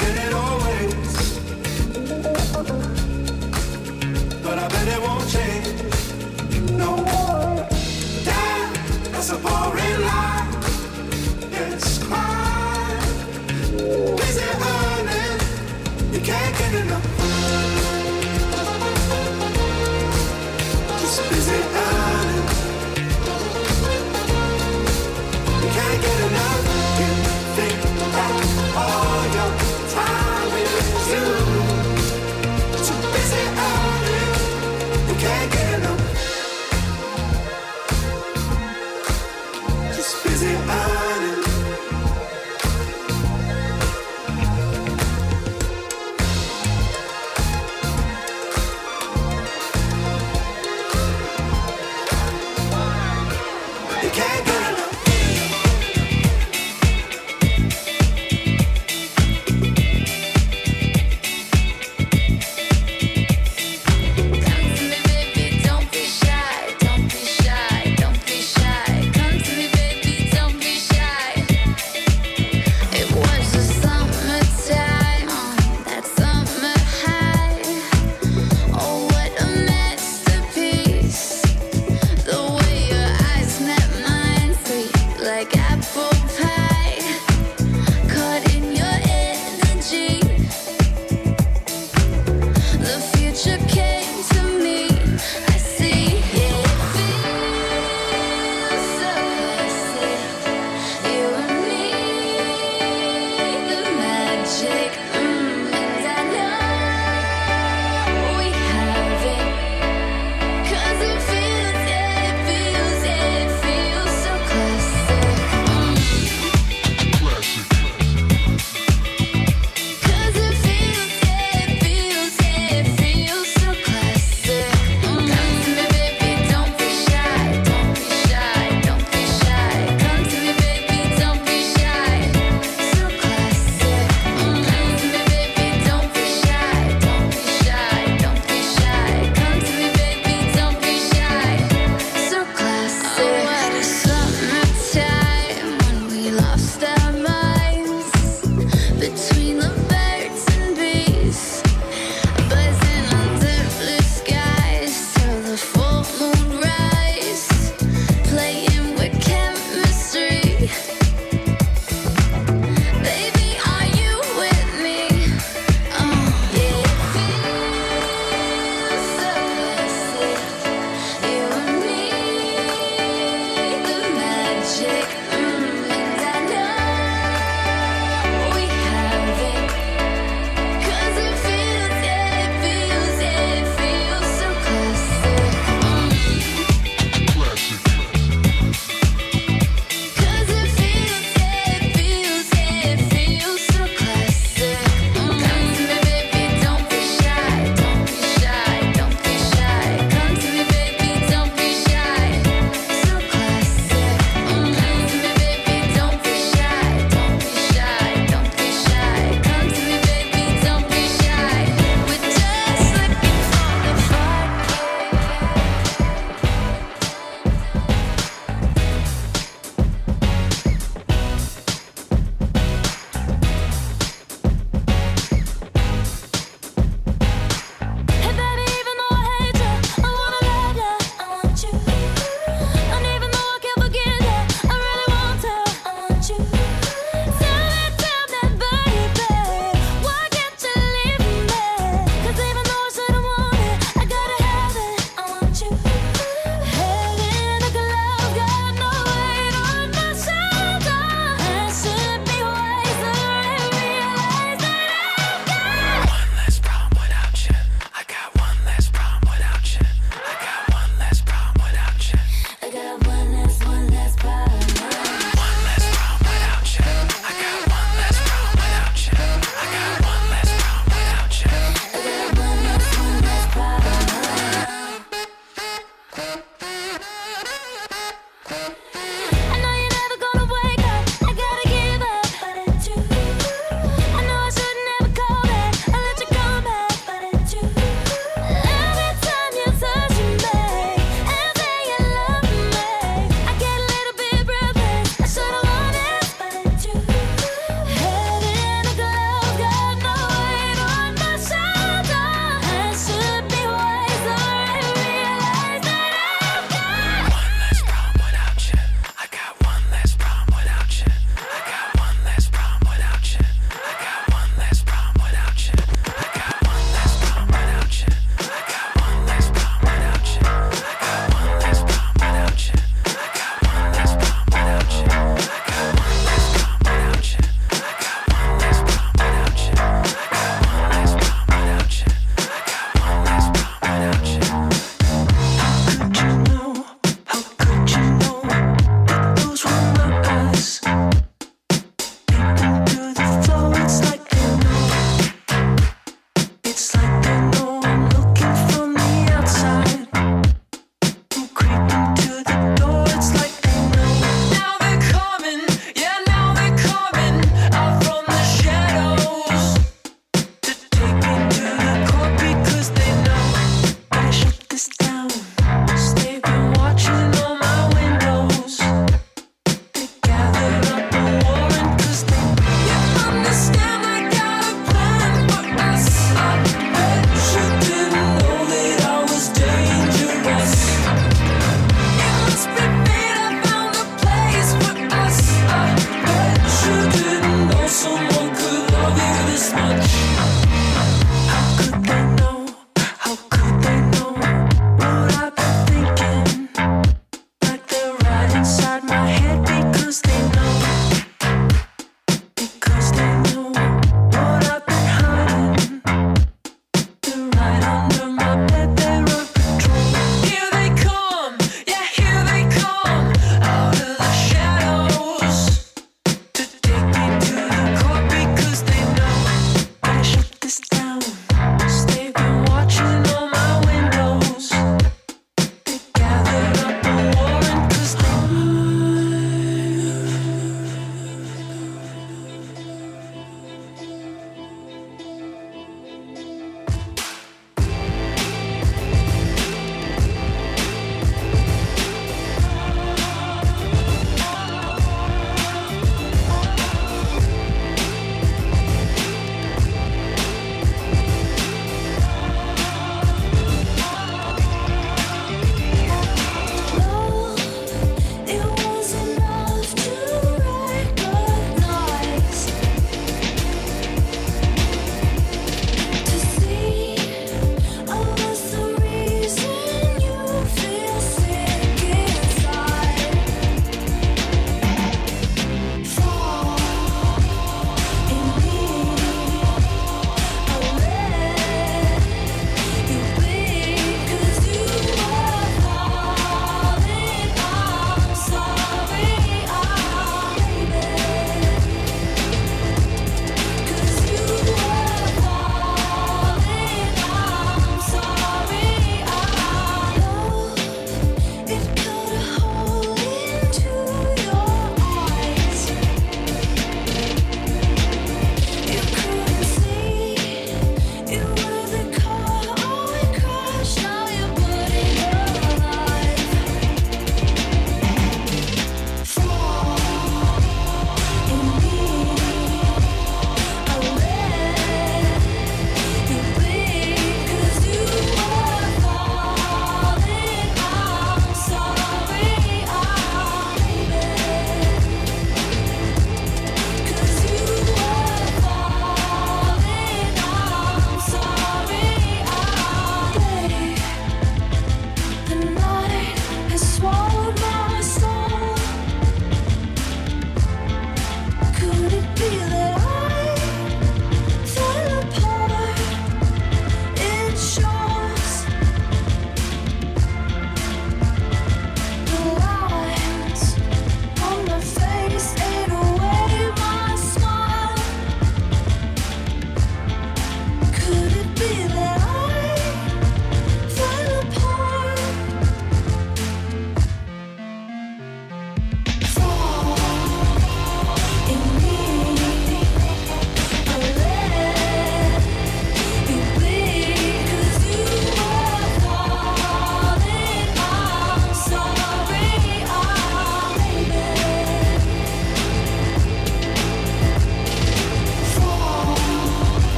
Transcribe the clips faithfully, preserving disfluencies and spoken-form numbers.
get it always, but I bet it won't change. No, damn, that's a boring life. It's crime, busy earning, you can't get enough. Just busy earning, you can't get enough. You think that all your time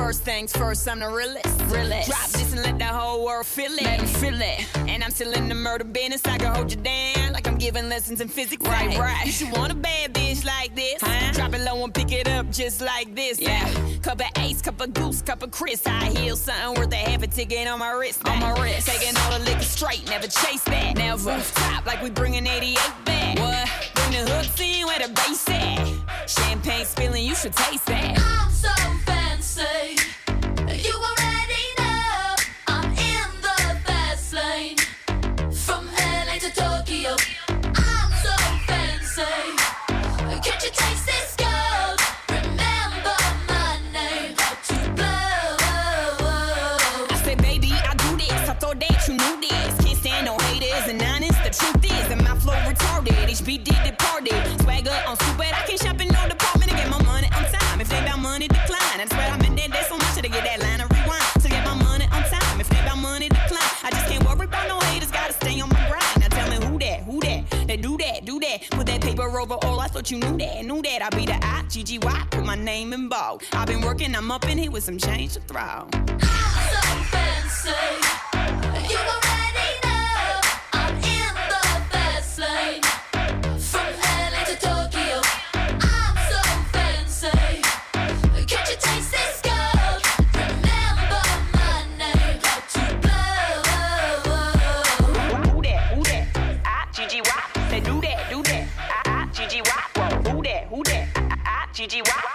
First things first, I'm the realest. realest. Drop this and let the whole world feel it. Let 'em feel it. And I'm still in the murder business. I can hold you down like I'm giving lessons in physics. Right, hey, right. You should want a bad bitch like this. Huh? Drop it low and pick it up just like this. Yeah. Cup of Ace, cup of Goose, cup of Chris. I heal something worth a half a ticket on my wrist. On my wrist. Taking all the liquor straight, never chase that. Now rooftop like we bringing eighty-eight back. What? Bring the hooks in where the bass at. Champagne spilling, you should taste that. I'm so fancy. You already know I'm in the fast lane. From L A to Tokyo, I'm so fancy. Can't you taste this gold? Remember my name, how to blow. I said, baby, I do this. I thought that you knew this. Can't stand no haters and honest. The truth is that my flow retarded. H B D departed. Swagger on stupid. I can't shop in no department to get my money on time. If they about money, decline. That's where I'm in there. There's so much to get that line of rewind. To get my money on time. If they about money, decline. I just can't worry about no haters. Gotta stay on my grind. Now tell me who that, who that? They do that, do that. Put that paper over all. I thought you knew that, knew that. I be the I G G Y. Put my name in bold. I've been working. I'm up in here with some change to throw. I'm so fancy. You already know I'm in the fast lane. From L A to Tokyo, I'm so fancy. Can't you taste this gold? Remember my name, how to blow. Who that, who that? I G G Y. They do that, do that. I G G Y. Who that, who that? I G G Y.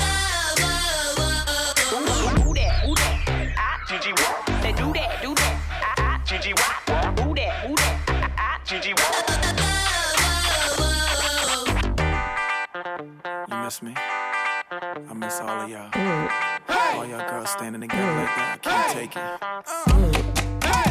Who that, who that? I G G Y. They do that, do that. I G G Y. Who that, who that? I G G Y. You miss me? I miss all of y'all. Hey. All y'all girls standing together like that. I can't take it. Uh. Hey.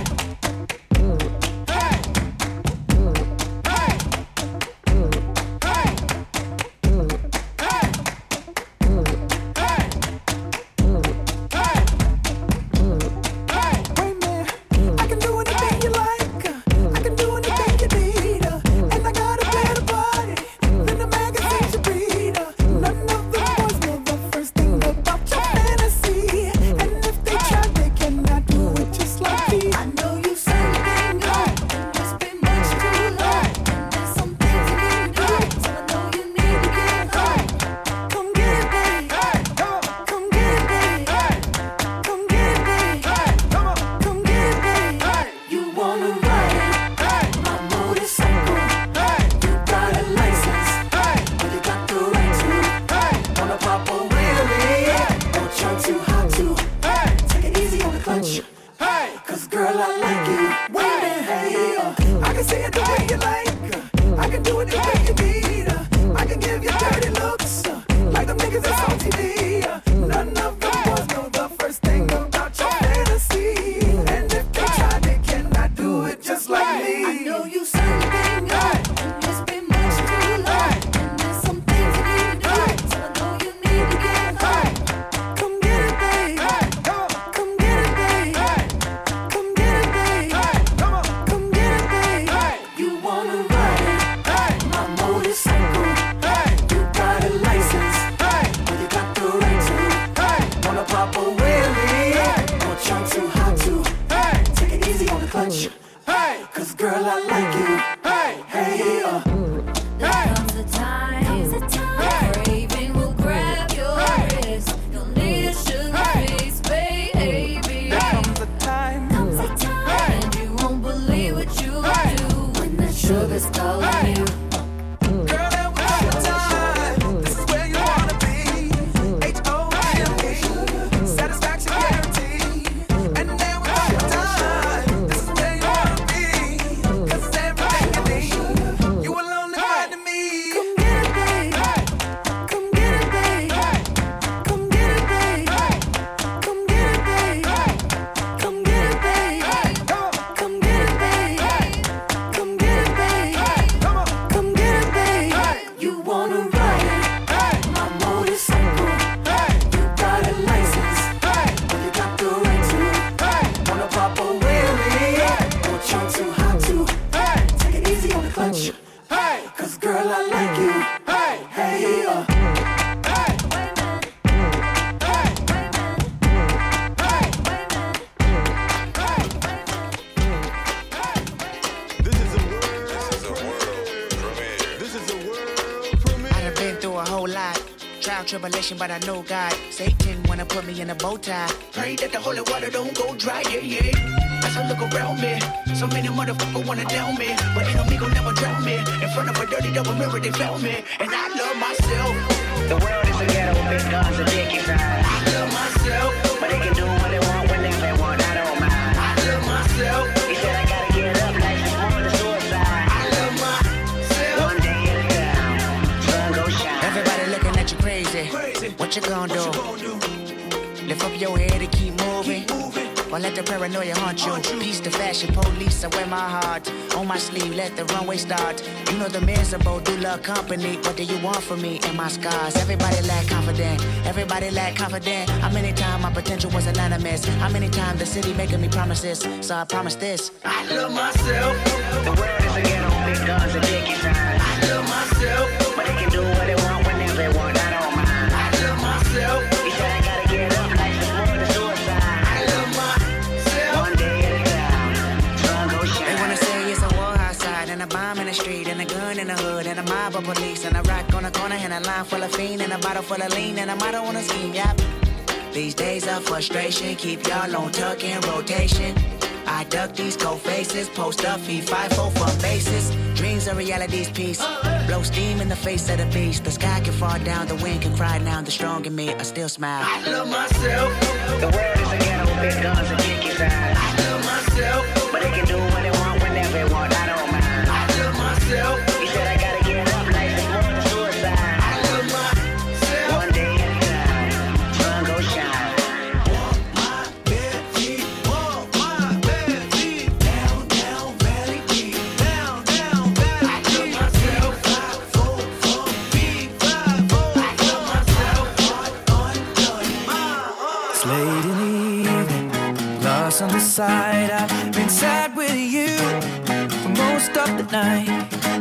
down tribulation, but I know God. Satan wanna put me in a bow tie. Pray that the holy water don't go dry, yeah, yeah. As I look around me, so many motherfuckers wanna down me, but ain't no me gon' never drown me. In front of a dirty double mirror, they found me, and I love myself. The world is a ghetto with big guns and dick inside. I love myself, But they can do what they want whenever they want, I don't mind. I love myself, He said I gotta get up like this woman to suicide. I love myself. One day at a time, sun go shine. Everybody looking at you crazy. Crazy. What you gonna do? What you gonna do? Lift up your head and keep moving. Keep moving. Or let the paranoia haunt you. Haunt you. Peace to fashion police, I wear my heart on my sleeve, let the runway start. You know the miserable do love company. What do you want from me and my scars? Everybody lack confident, everybody lack confident. How many times my potential was anonymous? How many times the city making me promises? So I promise this, I love myself. The world is a ghetto with big guns and dick inside. I love myself. But they can do what they want whenever they want, I don't mind. I love myself. He said I gotta get up like this woman to suicide. I love myself. One day at a time, sun go shine. They wanna say it's a war outside, and a bomb in the street, and a gun in the hood, and a mob of police, and a rock on the corner, and a line full of fiend, and a bottle full of lean, and a motto on a scheme, yep. These days of frustration keep y'all on tuck in rotation. I duck these cold faces, post up, feed five four for bases. Dreams are reality's piece. Blow steam in the face of the beast. The sky can fall down, the wind can cry now. The strong in me, I still smile. I love myself. The world is a ghetto with big guns and dick inside. I love myself. But they can do what they want whenever they want, I don't mind. I love myself. He said I gotta get up like this woman to suicide. I love myself. One day at a time, sun go shine. Walk my bare feet, walk my bare feet. Down, down, valley deep. Down, down, valley I love deep. myself. Five, four, four, big five, four, I love myself. undone, my heart. It's late in the evening, lost on the side. I've been sad with you for most of the night,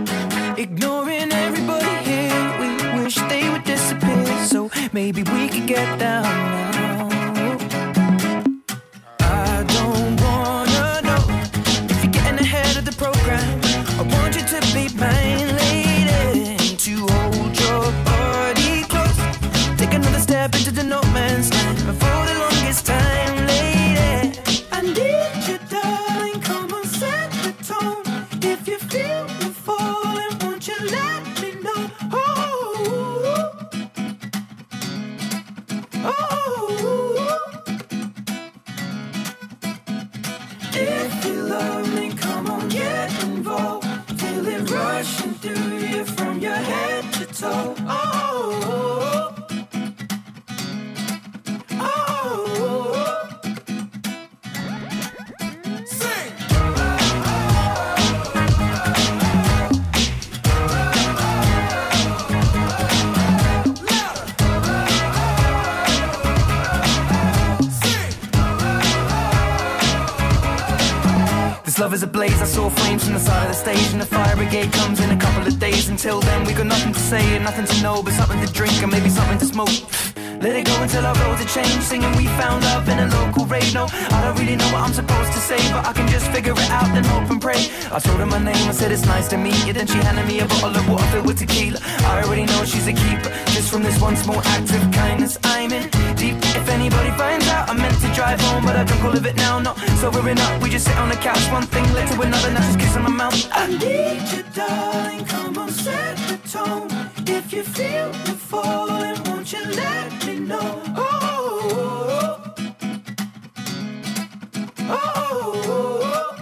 ignoring everybody here. We wish they would disappear, so maybe we could get down now. I don't wanna know if you're getting ahead of the program. I want you to be mine, lady, to hold your body close. Take another step into the no man's land. But for the longest time, lady, I need you, darling. Come on, set the tone. If you feel the falling, won't you let me know? Oh, oh. If you love me, come on, get involved. Feel it rushing through you from your head to toe. Oh, oh, oh. Sing. This love is a blaze, I saw flames from the side of the stage, and the fire brigade comes in a couple of days. Until then we got nothing to say and nothing to know, but something to drink and maybe something to smoke. Let it go until our roads are changed, singing we found love in a local rave. No, I don't really know what I'm supposed to say, but I can just figure it out, then hope and pray. I told her my name, I said it's nice to meet you, then she handed me a bottle of water filled with tequila. I already know she's a keeper, just from this one small act of kindness I'm in deep. If anybody finds out, I meant to drive home, but I drunk all of it now. Not sobering up, we just sit on the couch, one thing led to another, now just kiss on my mouth. I need you, darling, come on, set the tone. If you feel the falling, won't you let me know? Oh, oh, oh.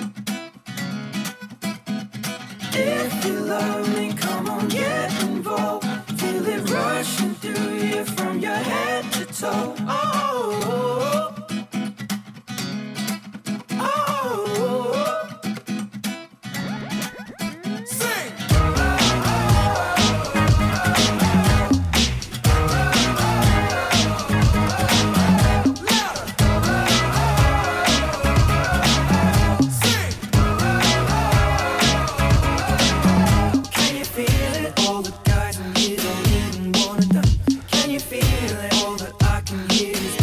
If you love me, come on, get involved. Feel it rushing through you from your head to toe. Oh, oh, oh. Sing. Can you feel it? All the guys in here don't even wanna done. Can you feel it? All that I can hear is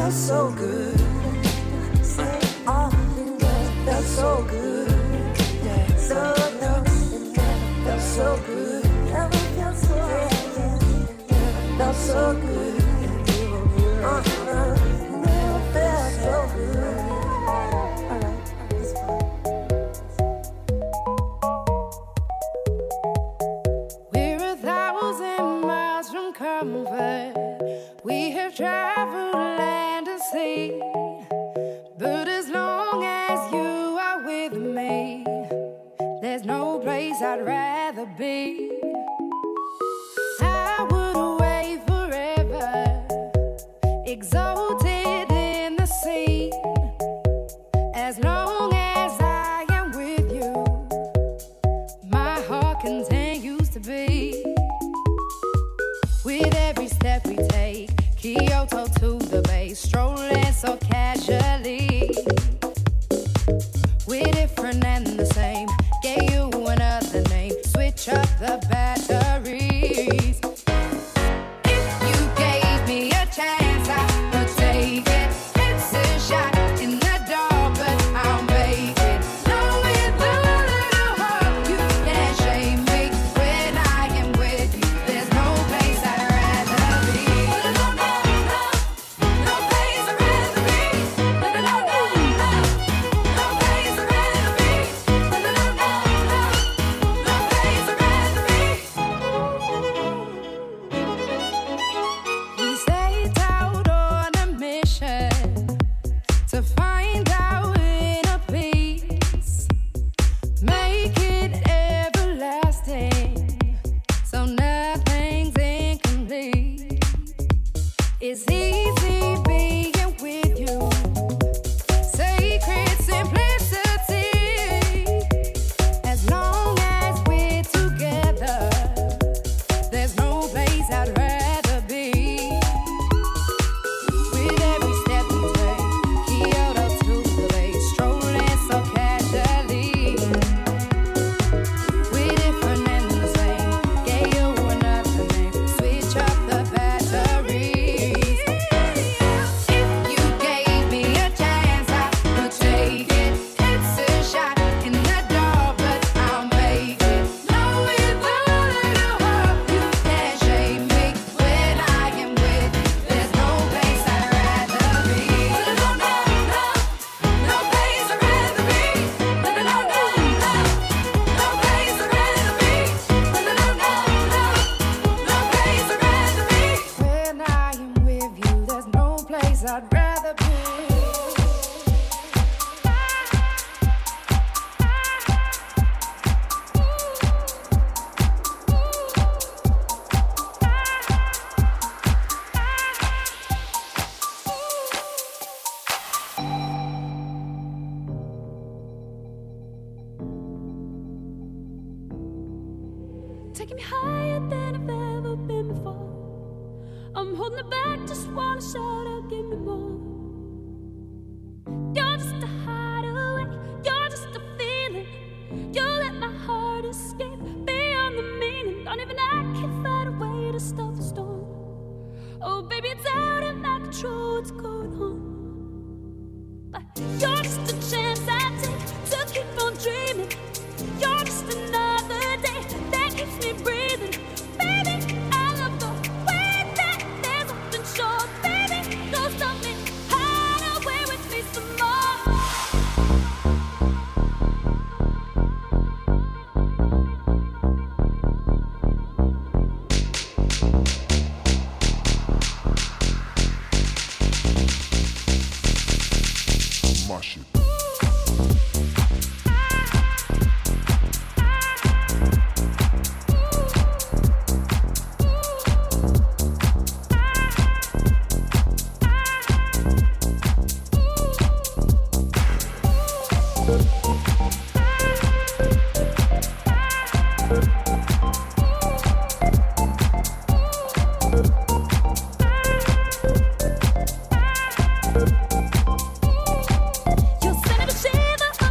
felt so good. Oh, it felt so good. Yeah, so no, it felt so good. Never felt so good. Felt so good. Uh, uh, never felt so good. All right, it's fine. We're a thousand miles from comfort. We have traveled land and sea. But as long as you are with me, there's no place I'd rather be. I would away forever, exalted in the sea. As long as I am with you, my heart continues to beat. With every step we take, Kyoto to the bay, strolling so casually. We're different and the same. Gave you another name. Switch up the batteries. If you gave me a chance, I would take it. It's a shot in the dark, but I'll make it. Know with a little hope you can't shame me. When I am with you, there's no place I'd rather be. No, no, no, no place I'd rather be. No, no, no, no, no place I'd rather be. No, no, no, no, no place I'd rather be. We set out on a mission to find our inner peace, make it everlasting, so nothing's incomplete. It's easy being with you, sacred simplicity. As long as we're together, there's no place I'd rather be. With every step we take, Kyoto to the bay, strolling so casually. We're different and the same. Gave you another name. Switch up the batteries. If you gave me a chance, I would take it. It's a shot in the dark, but I'll make it. Know with a little hope you can't shame me. When I am with you, there's no place I'd rather be. No, no, no, no place I'd rather be. No, no, no, no, no place I'd rather be. No, no, no, no, no place I'd rather be. When I am with you, there's no place I'd rather be. Taking me higher than I've ever been before. I'm holding it back, just wanna shout out, give me more. You're just a hideaway, you're just a feeling. You let my heart escape beyond the meaning. Don't even I can find a way to stop the storm. Oh baby, it's out of my control, what's going on? But you're just a chance I take to keep on dreaming. You're just another day that keeps me breathing. Baby, I love the way that there's nothing short. Baby, don't stop me, hide away with me some more. Mash it. You'll send a shiver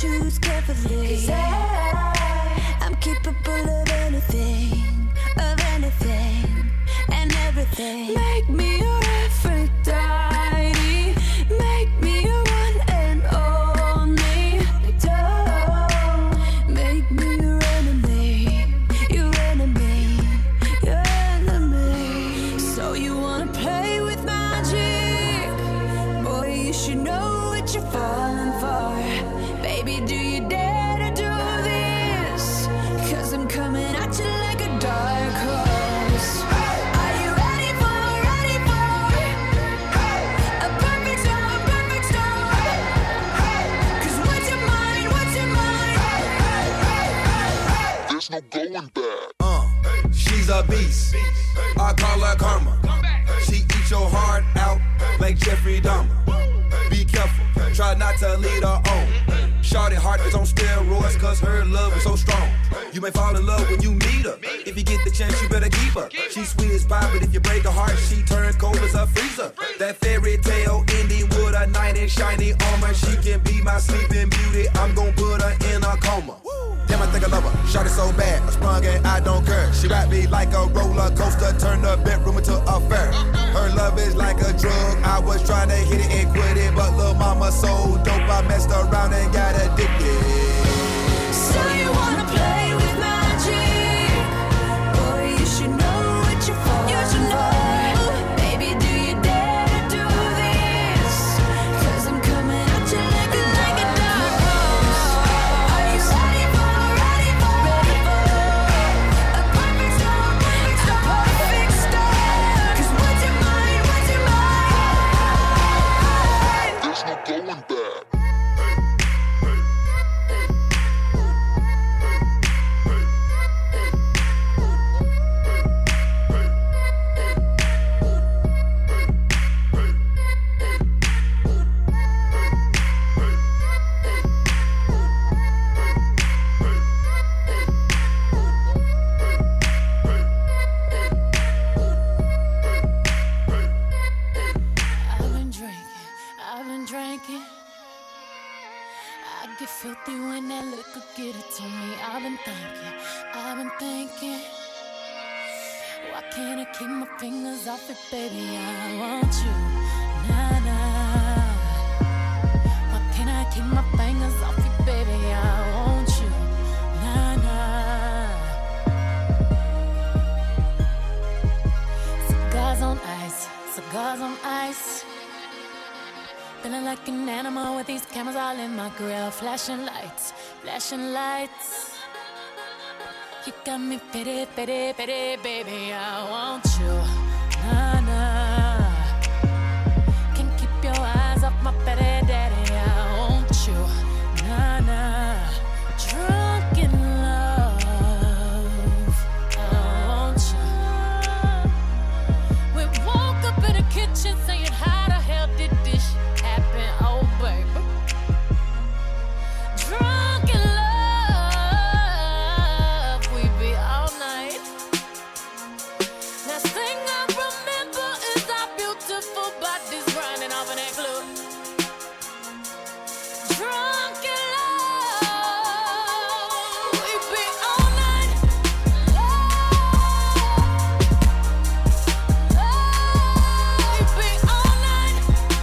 choose carefully. 'Cause I, I'm capable of anything, of anything, and everything. Make me your Aphrodite, make me your one and only. Don't make me your enemy, your enemy, your enemy. So you wanna play with magic? Boy, you should know what you're falling for. Baby, do you dare to do this? 'Cause I'm coming at you like a dark horse. Are you ready for, ready for a perfect storm, a perfect storm? 'Cause what's your mind, what's your mind? There's no going back. Uh, she's a beast. I call her karma. She eats your heart out like Jeffrey Dahmer. Be careful, try not to lead her on. Shawty heart is on steroids cause her love is so strong. You may fall in love when you meet her. If you get the chance, you better keep her. She's sweet as pie, but if you break her heart, she turns cold as a freezer. That fairy tale ending with a knight in shiny armor. She can be my sleeping beauty. I'm gon' put her in a coma. Damn, I think I love her. Shawty so bad, I sprung and I don't care. She ride me like a roller coaster, turn the bedroom into a fair. Her love is like a drug. I was trying to hit it and quit it, but lil' mama so dope, I messed around and got addicted. So you wanna play with magic? Boy, you should know what you're falling you should know. For. Baby, do you dare to do this? 'Cause I'm coming at you like a, like a dark horse. Are you ready for, ready for, ready for a perfect storm, perfect storm, a perfect storm? 'Cause what's your mind, what's your mind? There's no going back. I've been drinking, I've been drinking. I get filthy when that liquor get it to me. I've been thinking, I've been thinking. Why can't I keep my fingers off it, baby? I want you, nah, nah. Why can't I keep my fingers off it, baby? I want you, nah, nah. Cigars on ice, cigars on ice. Feeling like an animal with these cameras all in my grill. Flashing lights, flashing lights. You got me pity, pity, pity, baby. I want you, nah, nah. Can't keep your eyes off my petty daddy. I want you, nah, nah. Drunk in love, I want you. We woke up in the kitchen saying, how the hell did this shit happen? Oh, baby. Drunk in love, we be all night. Last thing I remember is our beautiful bodies grinding off in that club. Drunk in love, we be all night. We be all night.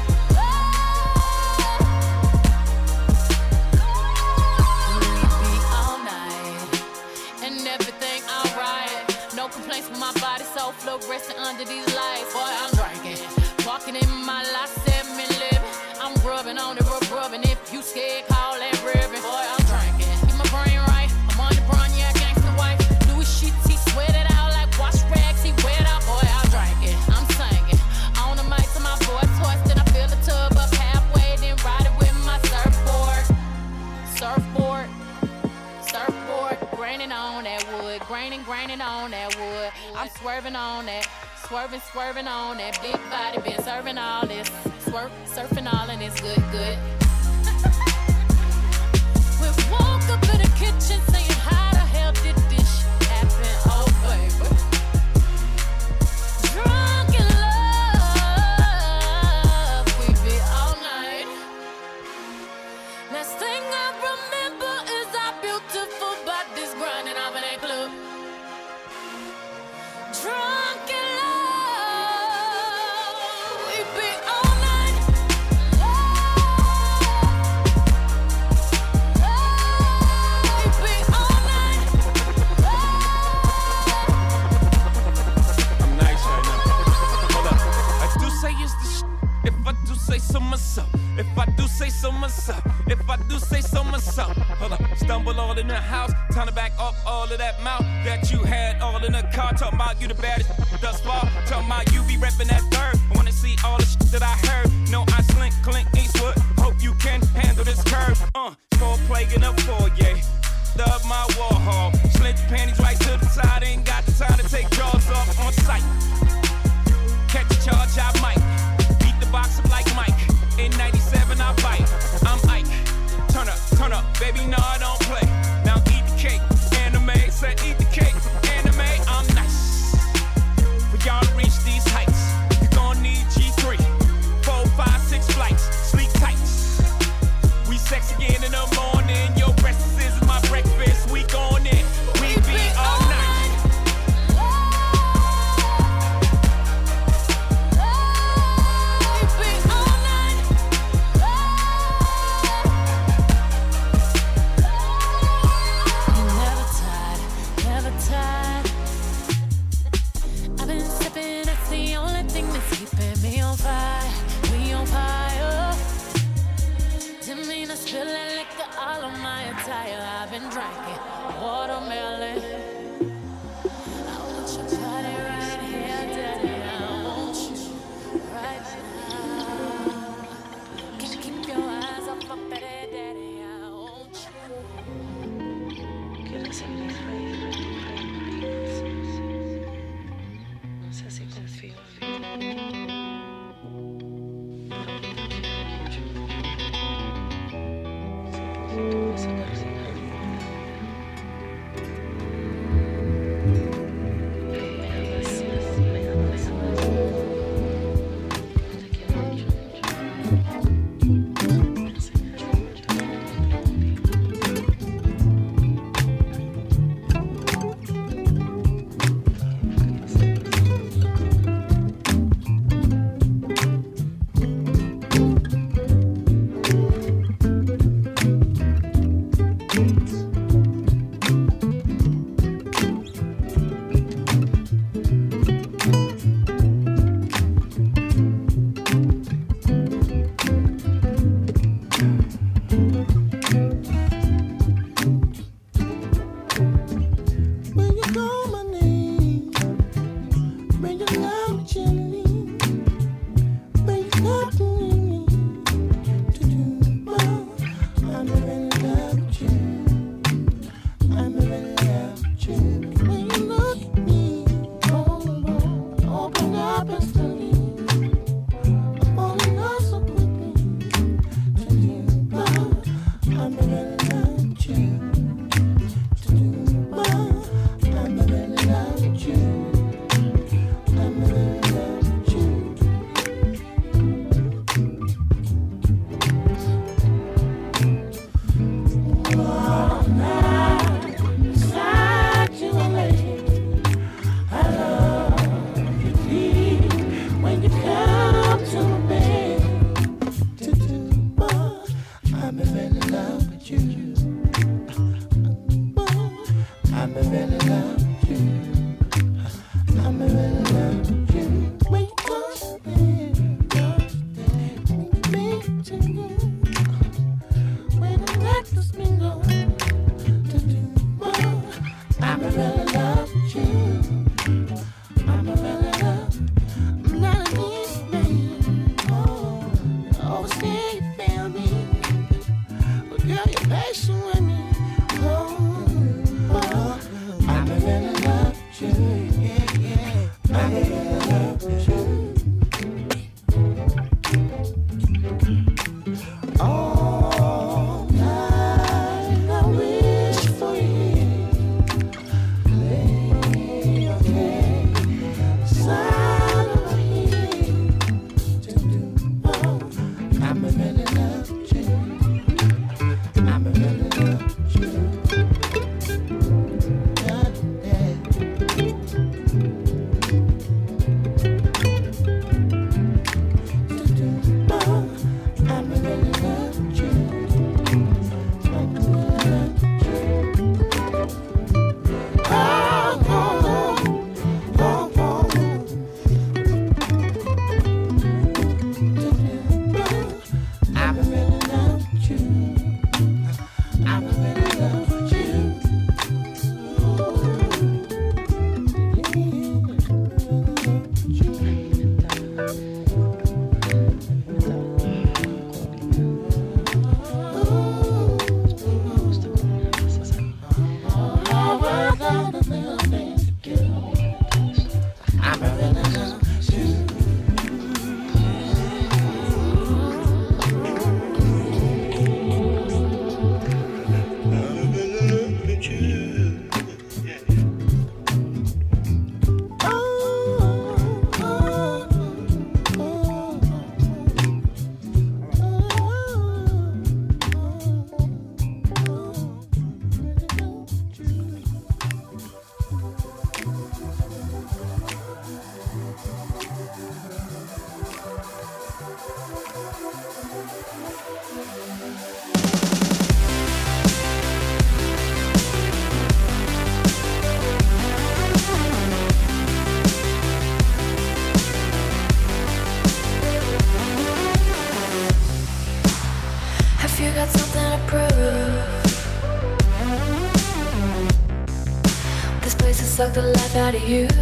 We be all night. And everything alright. No complaints with my body, so fluorescent under these lights. Boy, I'm drinking. Walking in my life, seven living. I'm rubbing on the rub, rubbing. If you scared, call that ribbon. Boy, I'm drinking. Get my brain right. I'm on the brun, yeah, gangsta wife. Louis sheets, he sweat it out like wash rags. He wet out. Boy, I'm drinking. I'm singing. On the mic to my voice hoarse. Then I fill the tub up halfway. Then ride it with my surfboard. Surfboard. Surfboard, graining on that wood, graining, graining on that wood. I'm swerving on that, swerving, swerving on that big body. Been serving all this, swerve, surfing all and it's good, good. We woke up in the kitchen saying, how the hell did this shit happen? Oh, baby. Drunk in love, we be all night. Last thing I remember. so myself. If I do say so myself. If I do say so myself. Hold up, stumble all in the house. Time to back up all of that mouth that you had all in the car. Talking about you the baddest thus far. Talking about you be reppin' that third. I wanna see all the shit that I heard. No, I slink, Clint Eastwood. Hope you can handle this curve. Uh, four plague in a foyer. Love my Warhol. Slint the panties right to the side. Ain't got the time to take jaws off on sight. Catch a charge, I might. Beat the box up like Mike. In ninety-seven, I bite. I'm Ike. Turn up, turn up, baby, no, I don't play. Now eat the cake, anime. Said eat the cake, anime. I'm nice. For y'all to reach these heights, you gon' need G three. Four, five, six flights, sleep tight. We sex again in the morning. Your breakfast is my breakfast. We gon' in. We be all night. Spilling liquor all on my attire. I've been drinking watermelon. I want your body right here, daddy. I want you right now. Can you keep your eyes off my belly, daddy? I want you. Quiero hacerle reír, no sé si confío en mí. to suck the life out of you.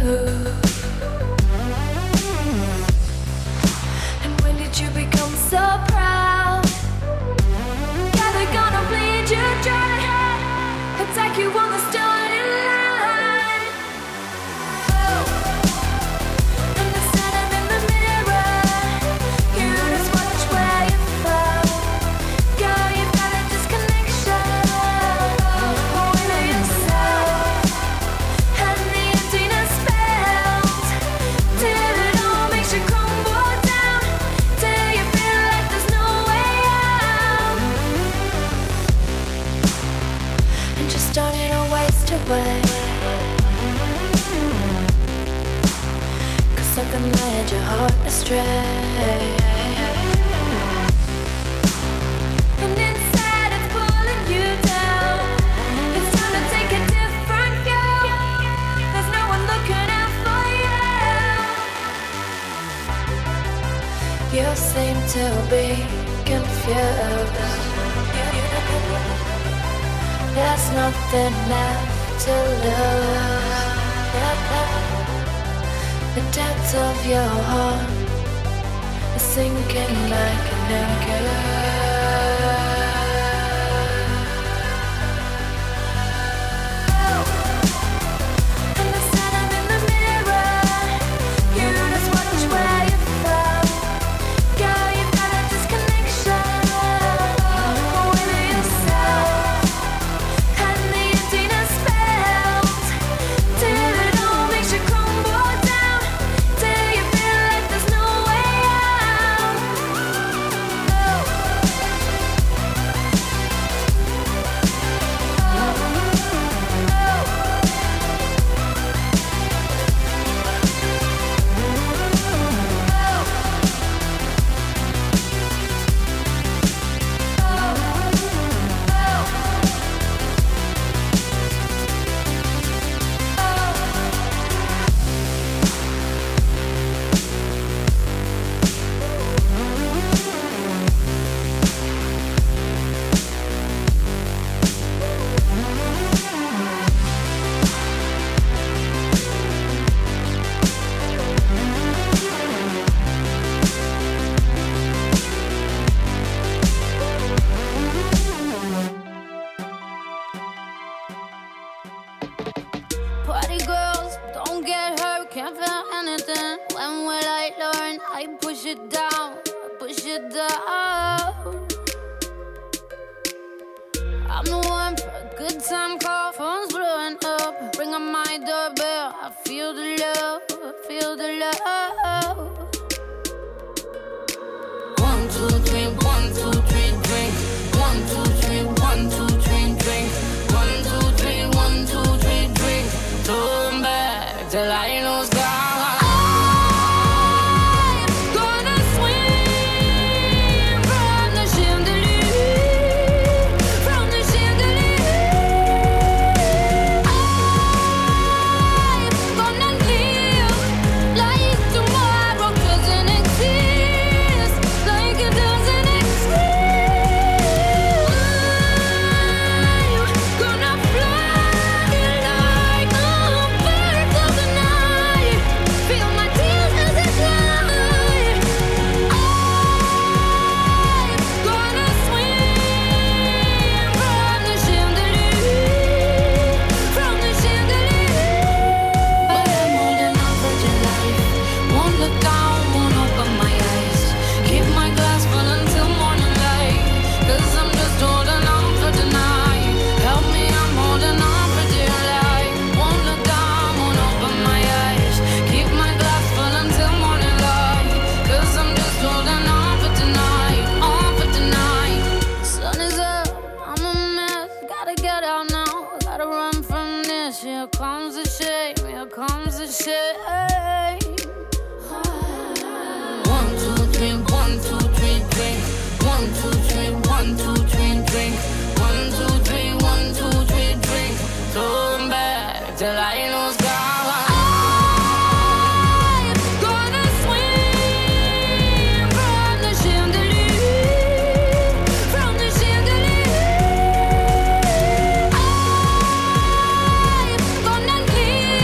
And when did you become so proud? Yeah, they're gonna bleed you dry, attack you on the starting line. Oh, and the sun up in the mirror, you just watch where you fall. Girl, you've got a disconnection with yourself, and the emptiness felt till it all makes you crumble down, till you feel like there's no way out, and you're starting to waste away. 'Cause something led your heart astray. And inside it's pulling you down. It's time to take a different view. There's no one looking out for you. You seem to be confused. There's nothing left to lose. The depths of your heart is sinking like an anchor. And the sun up in the mirror, you just watch where you fall. Girl, you've got a disconnection with yourself, and the emptiness felt till it all makes you crumble down, till you feel like there's no way out. Party girls, don't get hurt, can't feel anything. When will I learn? I push it down, I push it down. I'm the one for a good time call, phone's blowing up. Ring on my doorbell, I feel the love, I feel the love. One, two, three, one, two, three, drink. One, two, three, one, two, three, drink. One, two, three, one, two, three, drink. Turn back till I lose God. I'm gonna swing from the chandelier, from the chandelier. I'm gonna live like tomorrow doesn't exist, like it doesn't exist. I'm gonna fly like a bird of the night. Feel my tears as they fly. I'm gonna swing from the chandelier, from the chandelier. But I'm holding on for your life. Won't look down, won't open my eyes. Keep my glass full until morning light. 'Cause I'm just holding on for tonight. Help me, I'm holding on for dear life. Won't look down, won't open my eyes. Keep my glass full until morning light. 'Cause I'm just holding on for tonight, on for tonight. Sun is up, I'm a mess. Gotta get out now, gotta run from this. Here comes the shame, here comes the shame. One, two, three, one, two, three, drink. One, two, three, one, two, three, drink. One, two, three, one, two, three, drink. Turn back till I lose God. I'm gonna swing from the chandelier, from the chandelier. I'm gonna live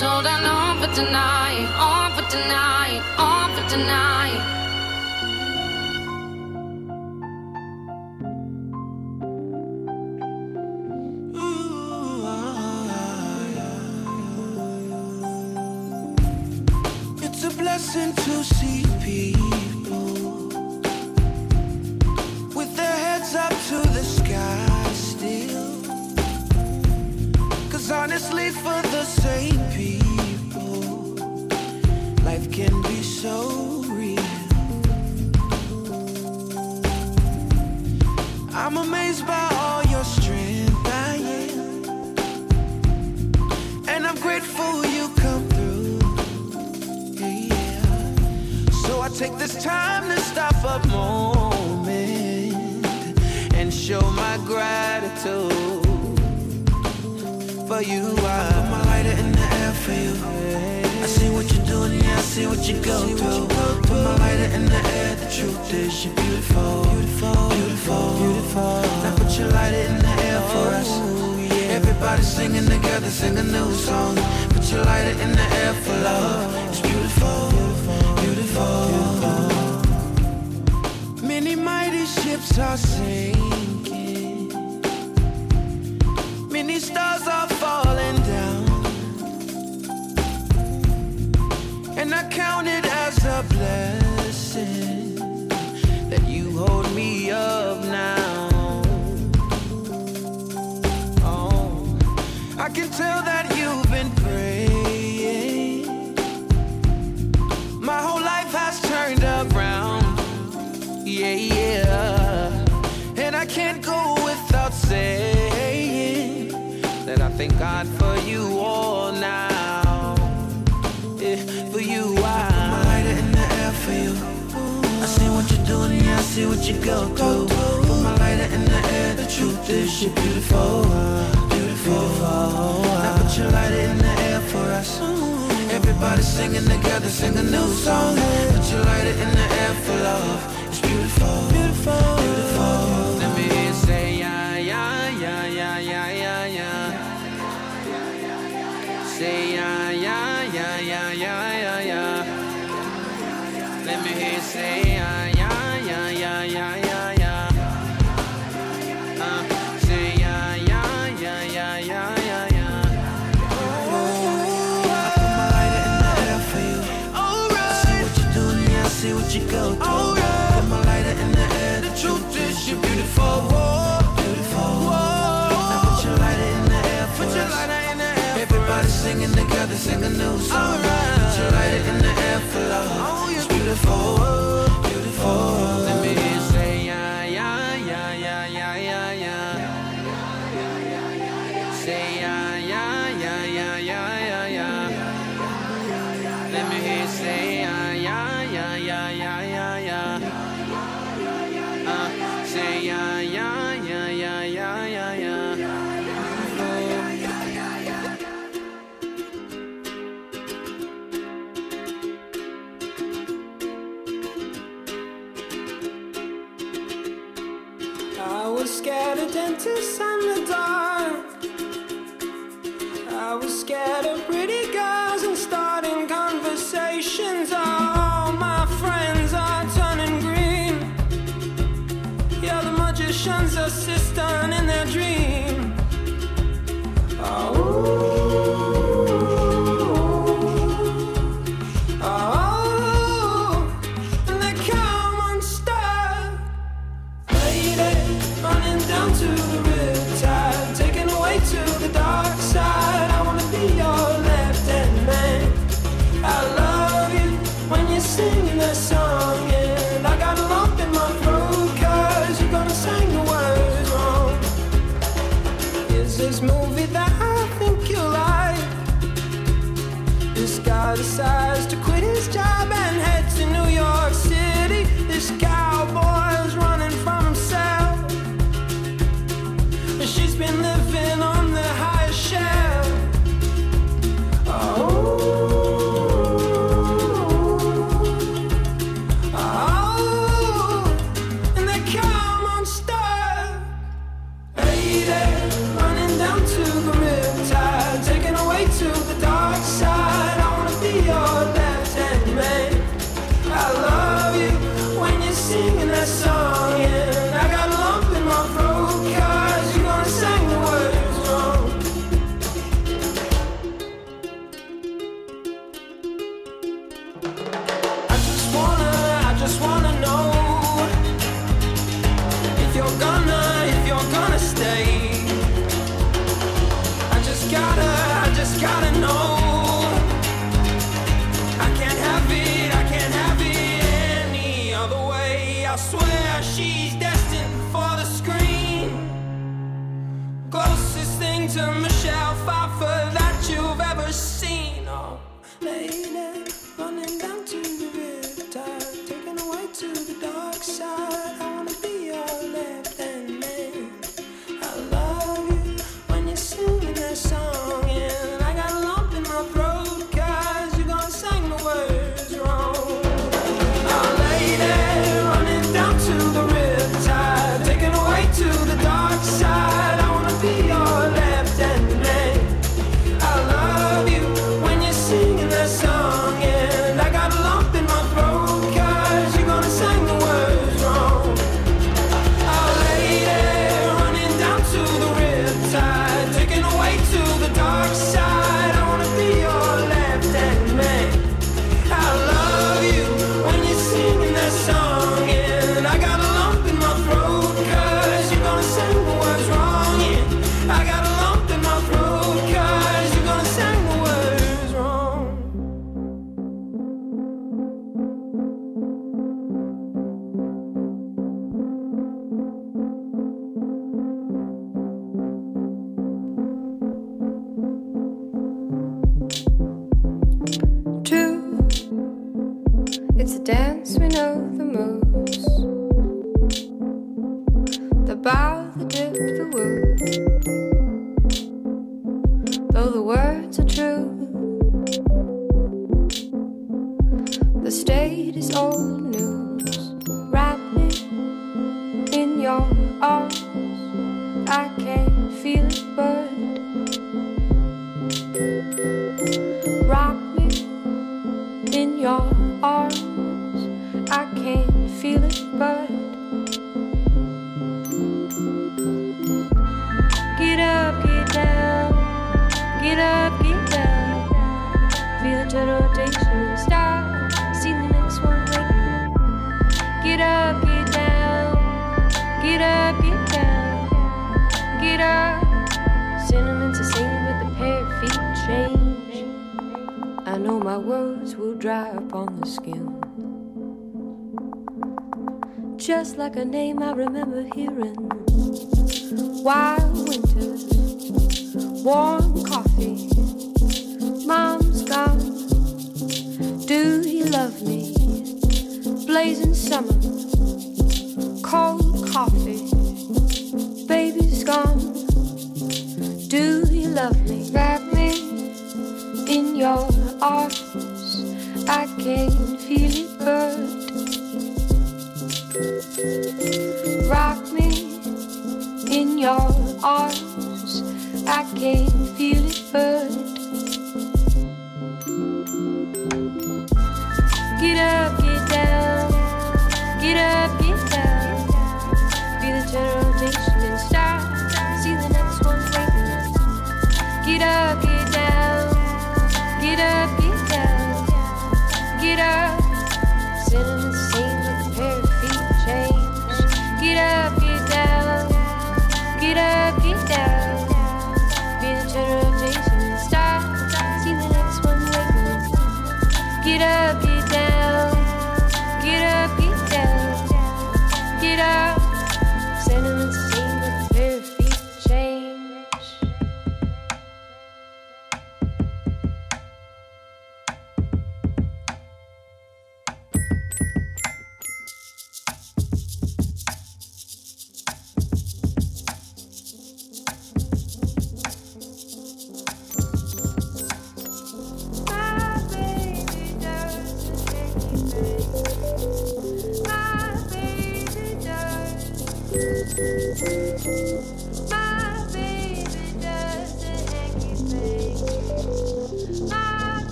So then on for tonight, on for tonight, on for tonight. It's a blessing to see people with their heads up to the sky still. Cause honestly, for the same people, life can be so real. I'm amazed by all your strength, I am. And I'm grateful you come through, yeah, yeah. So I take this time to stop a moment and show my gratitude. For you, I put my lighter in the air for you. I see what you're doing, yeah, I see what you go through. Put my lighter in the air, the truth is you're beautiful, beautiful, beautiful, beautiful. Now put your lighter in the air for us. Everybody singing together, sing a new song. Put your lighter in the air for love. It's beautiful, beautiful, beautiful. Many mighty ships are sinking, many stars are falling down, and I count it as a blessing that you hold me up now. Oh, I can tell that you've been praying. My whole life has turned around, yeah, yeah. And I can't go without saying that I thank God for you all now. Yeah, for you, I put my lighter in the air for you. I see what you're doing, yeah, I see what you go through. Put my lighter in the air, the truth is you're beautiful, beautiful. Now put your lighter in the air for us. Everybody singing together, sing a new song. Put your lighter in the air for love. It's beautiful, beautiful, beautiful. Let me hear you say yeah, yeah, yeah, yeah, yeah, yeah, yeah. Say yeah, yeah, yeah, yeah, yeah, yeah, yeah. Let me hear you say yeah, yeah, yeah, yeah, yeah, yeah, yeah. Uh, say yeah, yeah, yeah, yeah, yeah, yeah, yeah. Oh, I put my lighter in the air for you. I see what you're doing, yeah, I see what you go through. Put my lighter in the air, the truth is you're beautiful, beautiful. Now put your lighter in the air for us. Everybody singing together, sing a new song. Put your lighter in the air for love. It's beautiful, beautiful. Let me hear you say yeah, yeah, yeah, yeah, yeah, yeah, yeah. Say yeah, yeah, yeah, yeah, yeah, yeah, yeah. Let me hear you say yeah, yeah, yeah, yeah, yeah, yeah, yeah. Uh, say yeah, yeah, yeah, yeah, yeah, yeah, yeah. I was scared of dentists and the dark. I was scared of pretty girls and starting conversations. All my friends are turning green. Yeah, the magician's assistant in their dream. Oh, oh, and they come unstuck. Lady, running down to the riptide, taken away to the dark side. I wanna be your left-hand man. I love you when you're singing that song, and I got a lump in my throat 'cause you're gonna sing the words wrong. Is this movie that I think you like? This guy decides to quit his job and head to New York City. This cowboy's running from himself. She's been living on the highest shelf. Oh, oh, and they come unstuck. Lady, running down to the riptide, taken away to the dark side. gonna, if you're gonna stay. I just gotta, I just gotta know. I can't have it, I can't have it any other way. I swear she's destined for the screen. Closest thing to Michelle Pfeiffer that you've ever seen. Oh, lady, running down to the riptide, taken away to the dark side. I wanna be your left-hand man. I love you when you're singing that song, and I got a lump in my throat 'cause you're gonna sing the words wrong. Oh, lady, running down to the riptide, taken away to the dark side. I wanna be your left-hand man. I love you when you're singing that song, and I got a lump in my throat 'cause you're gonna sing the words wrong. Oh, lady, running down to the riptide, taken away to the dark side. I wanna be your left-hand man. I love you when you're singing that song, and I got a lump in my throat 'cause you're gonna sing the words wrong. Yeah, I got a lump in my throat 'cause you're gonna sing the words wrong. True, it's a dance we know the moves. The bow, the dip, the woo. Though the words are true, the state is old news. Wrap me in your arms, I can't feel it but rock me in your arms, I can't feel it but get up, get down, get up, get down, feel the turn rotation and start, see the next one waiting. Get up, get down, get up, get down, get up. Sentiments are singing but the pair of feet change. I know my words will dry upon the skin, just like a name I remember hearing. Wild winters, warm coffee, mom's gone. Do you love me? Blazing summer, cold coffee, baby's gone. Do you love me? Wrap me in your arms, I can't feel it but rock me in your arms, I can't feel it but get up, get down, get up, get down, feel the turn rotation and start, see the next one waiting. Get up, get down, get up, get down, get up. Sentiments the same but the pair of feet change. Get up, get down, get up, get down, feel the turn rotation and start, see the next one waiting. Get up, get down, get up, get down, get up. Sentiments the same but the pair of feet change.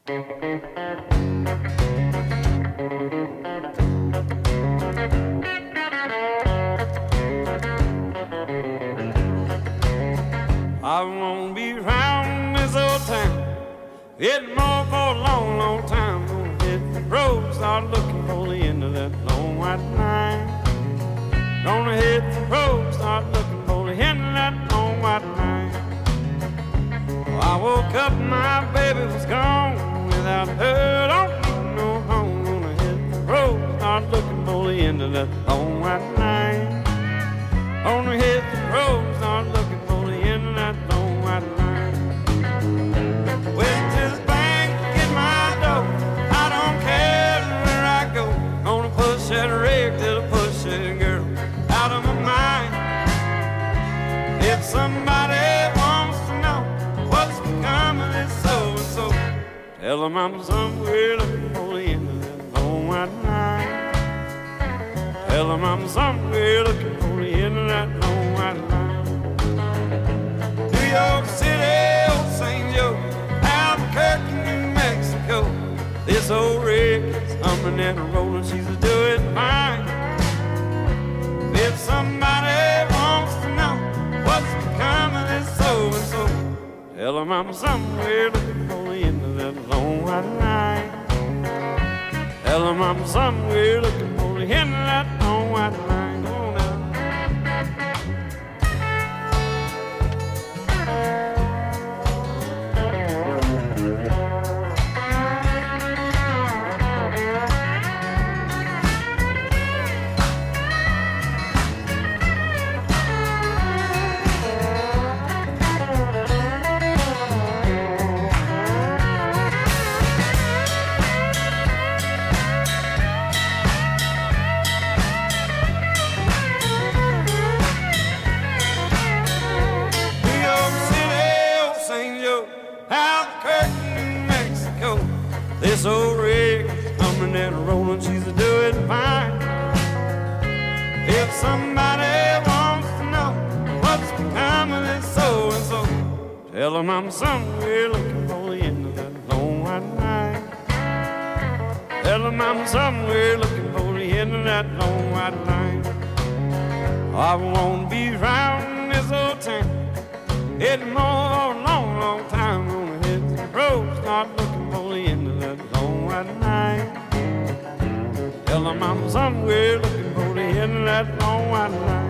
I won't be round this old town, getting more for a long, long time. Gonna hit the road, start looking for the end of that long white line. Gonna hit the road, start looking for the end of that long white line. Well, I woke up, my baby was gone. Without her, don't need no home. Gonna hit the road, start looking for the end of that long white line. Gonna hit the road, start looking for the end of that long white line. Went to the bank, get my dough. I don't care where I go. Gonna push that rig till I push that girl out of my mind. If somebody wants to know what's become of this so-and-so, tell them I'm somewhere looking for the end of that long white line. Tell them I'm somewhere looking for the end of that long white line. New York City, old Saint Joe, Albuquerque, New Mexico. This old rig is humming and rolling, she's doing fine. If somebody wants to know what's become of this so-and-so, tell them I'm somewhere looking for the end of that long white line. Tell them I'm somewhere looking for the end of that long white line. Go on now. This old rig is humming and rolling, she's doing fine. If somebody wants to know what's become of this so-and-so, tell them I'm somewhere looking for the end of that long white line. Tell them I'm somewhere looking for the end of that long white line. I won't be round this old town anymore a long, long time. Gonna hit the road, start looking for the end of that long white line. Tell them I'm somewhere looking for the end of that long white line.